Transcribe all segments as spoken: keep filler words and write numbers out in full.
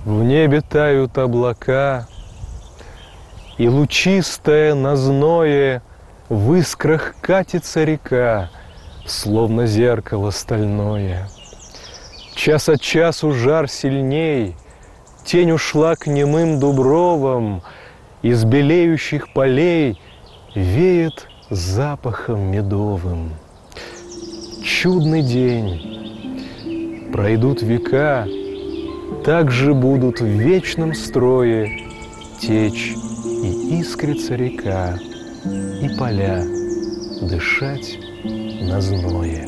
В небе тают облака, и лучистая на зное в искрах катится река, словно зеркало стальное. Час от часу жар сильней, тень ушла к немым дубровам, из белеющих полей веет запахом медовым. Чудный день, пройдут века, так же будут в вечном строе течь и искриться река, и поля дышать на зное.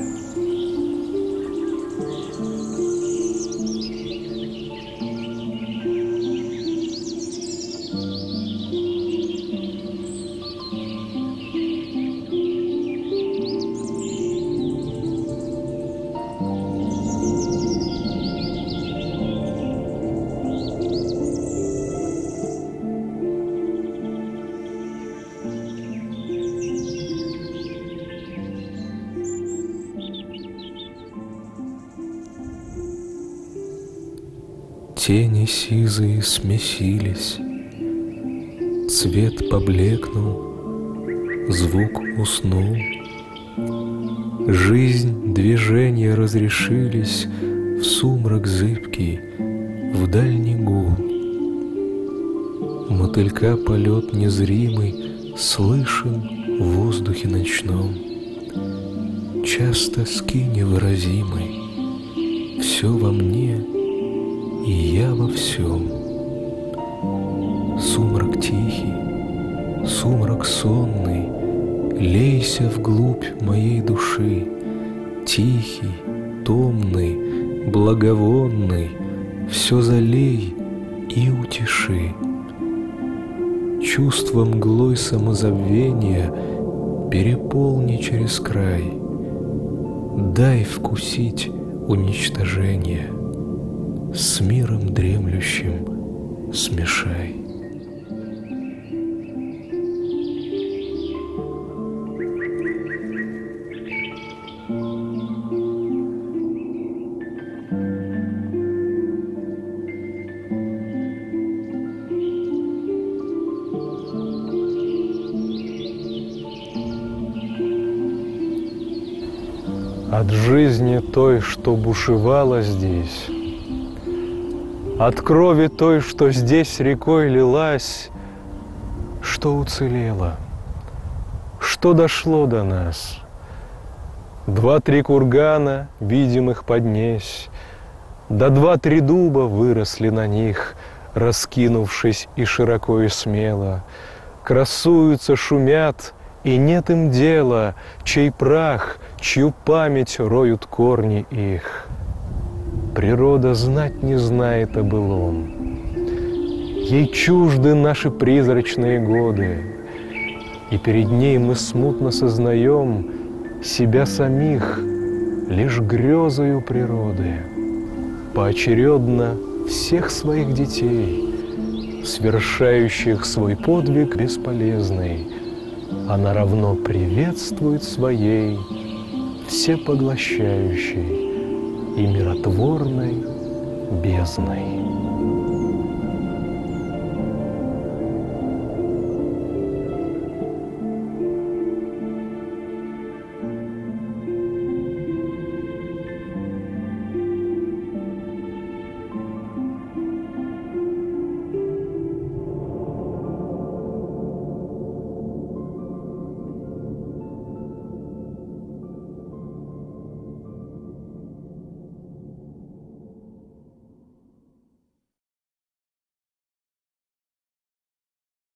Тени сизые смесились, цвет поблекнул, звук уснул. Жизнь, движения разрешились в сумрак зыбкий, в дальний гул. Мотылька полет незримый слышен в воздухе ночном. Час тоски невыразимой, все во мне и я во всем. Сумрак тихий, сумрак сонный, лейся вглубь моей души. Тихий, томный, благовонный, все залей и утеши. Чувство мглой самозабвения переполни через край. Дай вкусить уничтожение, с миром дремлющим смешай. От жизни той, что бушевала здесь, от крови той, что здесь рекой лилась, что уцелело, что дошло до нас. Два-три кургана, видимых поднесь, да два-три дуба выросли на них, раскинувшись и широко и смело, красуются, шумят, и нет им дела, чей прах, чью память роют корни их. Природа знать не знает о былом. Ей чужды наши призрачные годы, и перед ней мы смутно сознаем себя самих лишь грезою природы, поочередно всех своих детей, совершающих свой подвиг бесполезный, она равно приветствует своей всепоглощающей и миротворной бездной.